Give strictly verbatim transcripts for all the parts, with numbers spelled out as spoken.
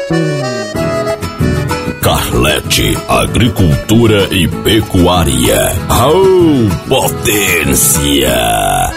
Carlete Agricultura e Pecuária. Oh, potência!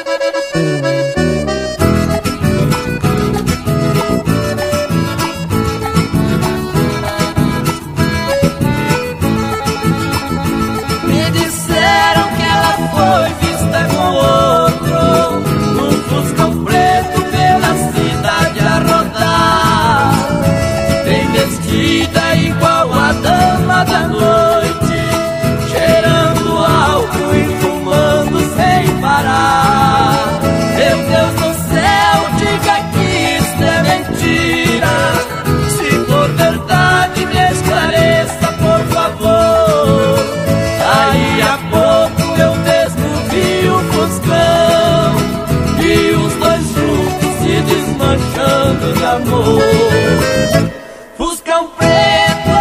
Me disseram que ela foi vista com outro, num fuscão preto pela cidade a rodar, bem vestida igual a dama da noite, cheirando álcool e fumando sem parar. Meu Deus do céu, diga que isso é mentira. Se for verdade, me esclareça, por favor. Aí a pouco eu mesmo vi o fuscão e os dois juntos se desmanchando de amor. Fuscão preto,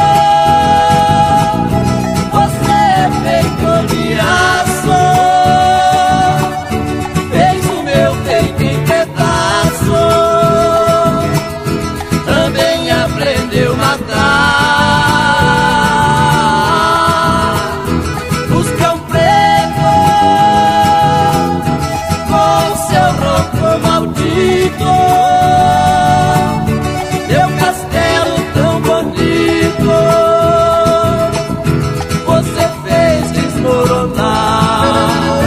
você é feito de aço, fez o meu peito em pedaço, também aprendeu a matar. Fuscão preto, com seu ronco maldito, meu castelo tão bonito, você fez desmoronar.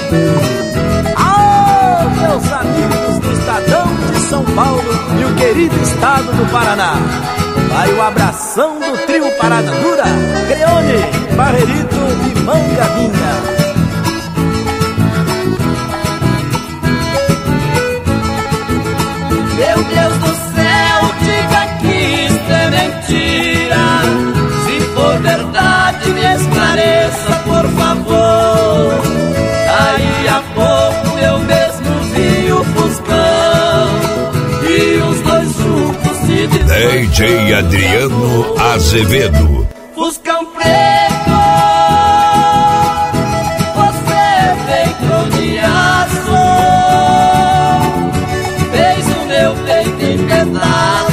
Alô, meus amigos do Estadão de São Paulo e o querido estado do Paraná. Vai o abração do trio Parada Dura, Creone, Barrerito e Mangavinha. Meu Deus do céu, diga que isto é mentira. Se for verdade, me esclareça, por favor. Aí a pouco eu mesmo vi o fuscão e os dois juntos se D J Adriano Azevedo. Fuscão preto, você é feito de aço, fez o meu peito em pedaços,